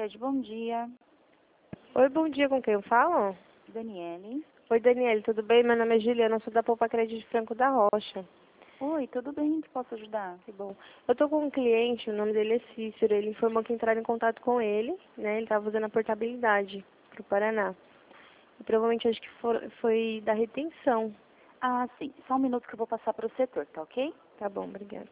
Cred, bom dia. Oi, bom dia, com quem eu falo? Daniele. Oi, Daniele, tudo bem? Meu nome é Juliana, sou da Poupa Cred de Franco da Rocha. Oi, tudo bem? Que posso ajudar? Que bom. Eu tô com um cliente, o nome dele é Cícero, ele informou que entraram em contato com ele, né? Ele estava fazendo a portabilidade pro Paraná. E provavelmente acho que foi da retenção. Ah, sim. Só um minuto que eu vou passar para o setor, tá ok? Tá bom, obrigada.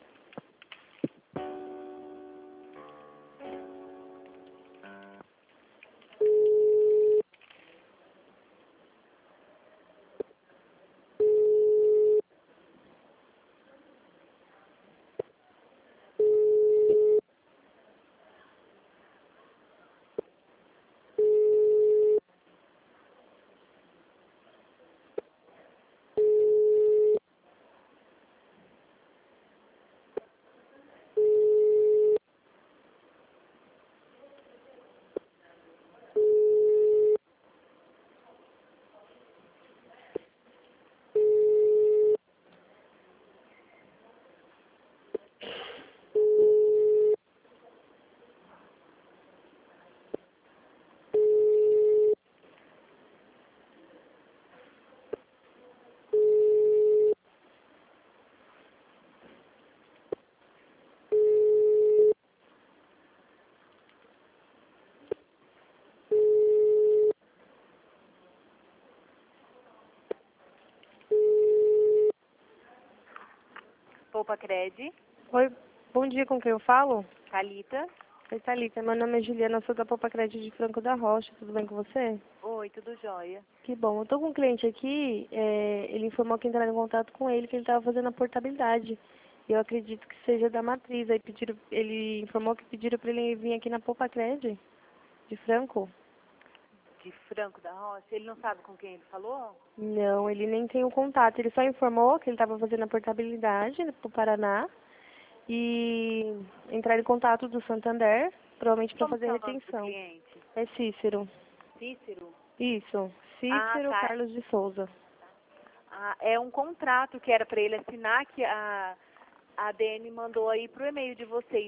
Poupa Cred, Oi, bom dia, com quem eu falo? Thalita. Oi, Thalita, meu nome é Juliana, sou da Poupa Cred de Franco da Rocha, tudo bem com você? Oi, tudo jóia. Que bom. Eu tô com um cliente aqui, ele informou que entraram em contato com ele, que ele estava fazendo a portabilidade. Eu acredito que seja da matriz. Aí ele informou que pediram para ele vir aqui na Poupa Cred, de Franco. De Franco da Rocha. Ele não sabe com quem ele falou? Não, ele nem tem o contato. Ele só informou que ele estava fazendo a portabilidade para o Paraná e entrar em contato do Santander, provavelmente para Como fazer que a é o nome do retenção. cliente? É Cícero. Cícero? Isso, Ah, Cícero tá. Carlos de Souza. Ah, é um contrato que era para ele assinar que a ADM mandou aí pro e-mail de vocês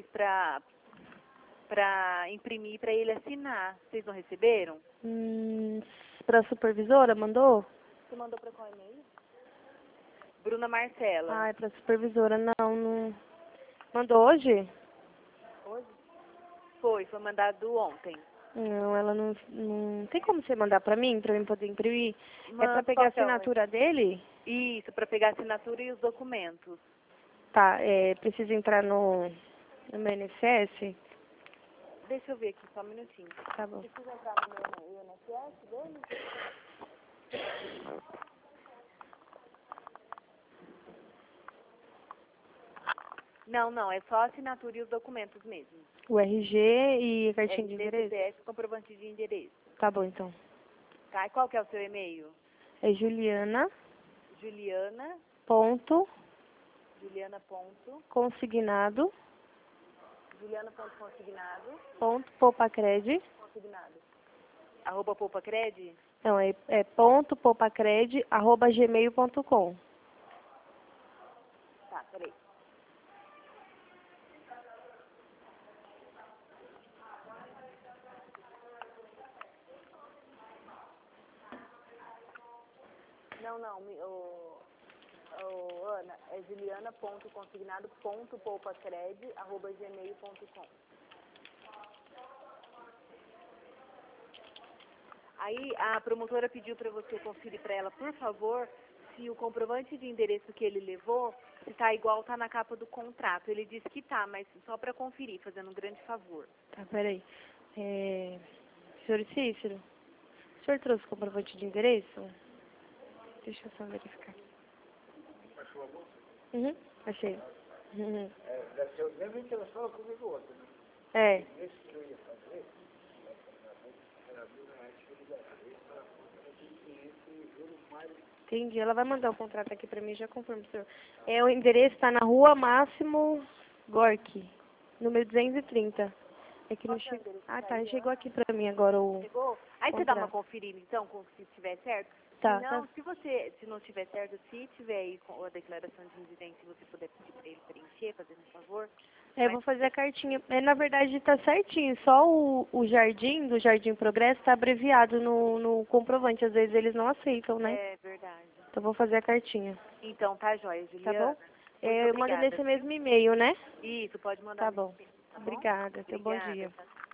para imprimir para ele assinar. Vocês não receberam? Para a supervisora, mandou? Você mandou para qual e-mail? Bruna Marcela. Ah, é pra supervisora. Não. Mandou hoje? Hoje? Foi mandado ontem. Não, ela não. Tem como você mandar pra mim poder imprimir? É pra Manda pegar a qual que é o... assinatura dele? Isso, para pegar a assinatura e os documentos. Tá, precisa entrar no meu INSS? Deixa eu ver aqui, só um minutinho. Tá bom. Precisa entrar no meu INSS dele? Não, é só a assinatura e os documentos mesmo. O RG e a cartinha de RG, endereço? CPF, comprovante de endereço. Tá bom, então. Tá, e qual que é o seu e-mail? É Juliana, Juliana, ponto, Juliana ponto, consignado, Juliana ponto consignado, ponto, poupacred. consignado, arroba poupacred? Não, é ponto, poupacred, arroba gmail.com. Tá, peraí. Ana, é juliana.consignado.poupacred@gmail.com. Aí a promotora pediu para você conferir para ela, por favor, se o comprovante de endereço que ele levou, se tá igual tá na capa do contrato. Ele disse que tá, mas só para conferir, fazendo um grande favor. Tá, peraí. Senhor Cícero, o senhor trouxe o comprovante de endereço? Deixa eu só verificar. Uhum, achei. Uhum. Deve ser o mesmo que ela fala comigo ontem. É, Esse que eu ia fazer, era R$ 1.000 de juros mais. entendi. Ela vai mandar o contrato aqui pra mim, já confirmo, senhor. O endereço tá na Rua Máximo Gorki, número 230. É que não chegou. Ah, tá, chegou aqui pra mim agora o Chegou? Aí você dá uma contrato. conferida, então, se estiver certo. Tá, Se tá. não, se não estiver certo, se tiver aí com a declaração de residência, se você puder pedir para ele preencher, fazendo um favor. Eu vou fazer a cartinha. Na verdade tá certinho, só o Jardim, do Jardim Progresso, tá abreviado no comprovante. Às vezes eles não aceitam, né? É verdade. Então vou fazer a cartinha. Então tá joia, Tá Juliana. bom? Eu mando obrigada, nesse mesmo e-mail, né? Isso, pode mandar Tá nesse bom. e-mail, tá bom? Obrigada. Tenha um bom Obrigada, dia. tá?